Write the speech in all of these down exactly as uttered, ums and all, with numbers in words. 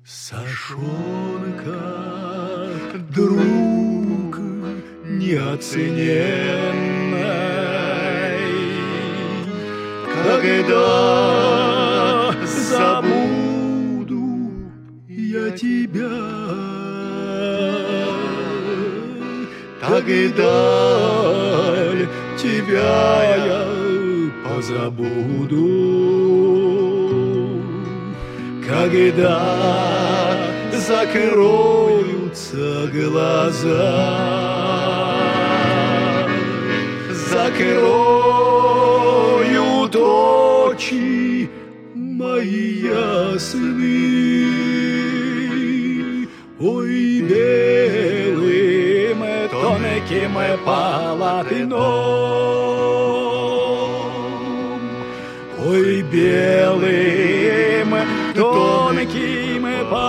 Сашонка, друг неоцененный, когда забуду я тебя, тогда тебя я позабуду. Когда закроются глаза, закроют очи мои ясны, ой, белым тонким полотном, ой, белым тонким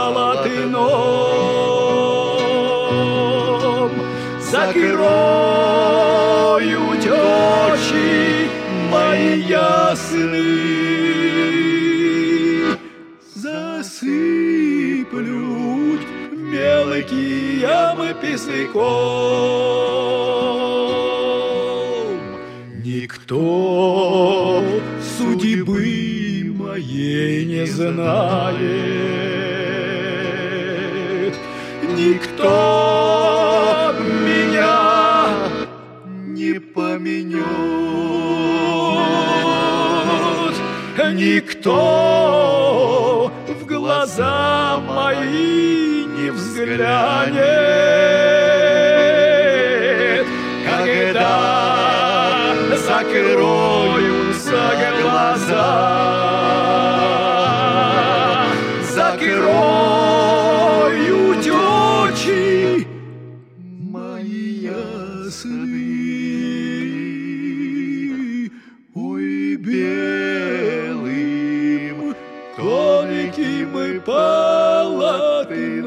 полотном закроют очи мои ясны, засыплют мелким песыком. Никто судьбы моей не знает, никто меня не поменет, никто в глаза мои не взглянет, когда закроются глаза, закроют очи мои ясны, ой, белым тонким полотном.